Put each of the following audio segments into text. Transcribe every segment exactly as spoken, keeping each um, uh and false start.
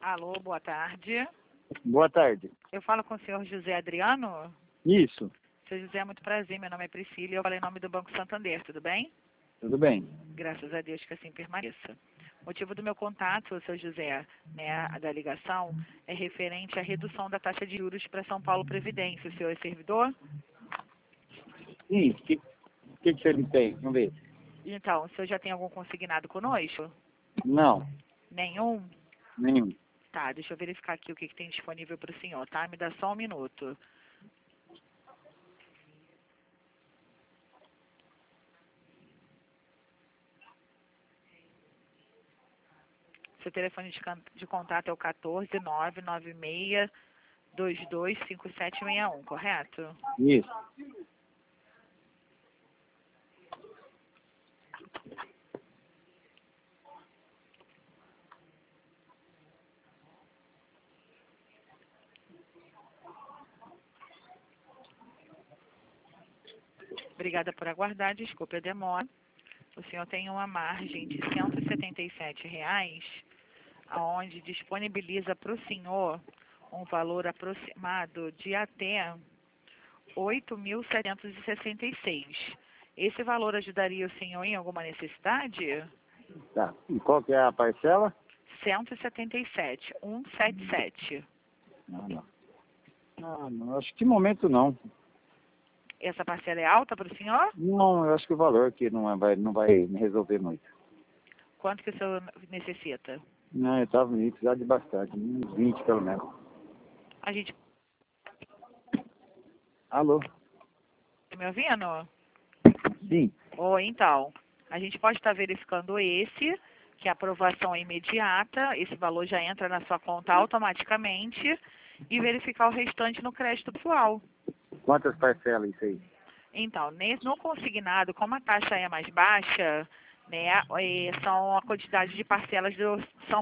Alô, boa tarde. Boa tarde. Eu falo com o senhor José Adriano? Isso, Senhor José, muito prazer. Meu nome é Priscila e eu falei em nome do Banco Santander, tudo bem? tudo bem. Graças a Deus que assim permaneça. O motivo do meu contato, senhor José, né, da ligação, é referente à redução da taxa de juros para São Paulo Previdência. O senhor é servidor? Sim, o que, que, que você tem? Vamos ver. Então, o senhor já tem algum consignado conosco? Não, Nenhum? nenhum. Tá, deixa eu verificar aqui o que, que tem disponível para o senhor, tá? Me dá só um minuto. Seu telefone de, can- de contato é o um quatro nove nove seis dois dois cinco sete seis um, correto? Isso. Obrigada por aguardar, desculpe a demora. O senhor tem uma margem de cento e setenta e sete reais, onde disponibiliza para o senhor um valor aproximado de até oito mil setecentos e sessenta e seis. Esse valor ajudaria o senhor em alguma necessidade? Tá. E qual que é a parcela? cento e setenta e sete, cento e setenta e sete. Não, não. Ah, não, acho que de momento não. Essa parcela é alta para o senhor? Não, eu acho que o valor aqui não é- vai, não vai me resolver muito. Quanto que o senhor necessita? Não, eu estava me precisando de bastante, uns vinte pelo menos. A gente Alô? tá me ouvindo? Sim. Ou então, a gente pode estar verificando esse, que a aprovação é imediata, esse valor já entra na sua conta automaticamente, e verificar o restante no crédito pessoal. Quantas parcelas isso aí? Então, nesse- no consignado, como a taxa é mais baixa, né, eh, são a quantidade de parcelas do São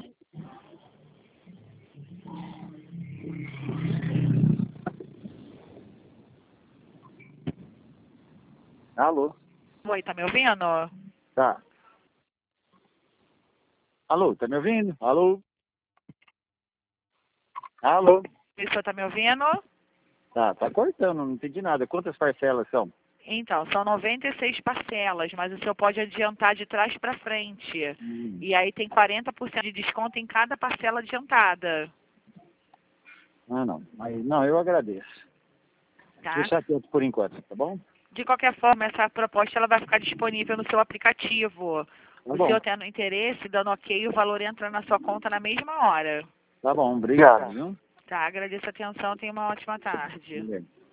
Alô? Oi, tá me ouvindo? Tá. Alô, tá me ouvindo? Alô? Alô? O senhor tá me ouvindo? Tá, tá cortando, não entendi nada. Quantas parcelas são? Então, são noventa e seis parcelas, mas o senhor pode adiantar de trás para frente. Hum. E aí tem quarenta por cento de desconto em cada parcela adiantada, Ah, não. Mas, não, eu agradeço. tá? Deixar quieto por enquanto, tá bom? De qualquer forma, essa proposta ela vai ficar disponível no seu aplicativo. Tá O bom. senhor tendo interesse, dando ok, o valor entra na sua conta na mesma hora. Tá bom, obrigado, viu? Tá? Agradeço a atenção, tenha uma ótima tarde. Obrigado.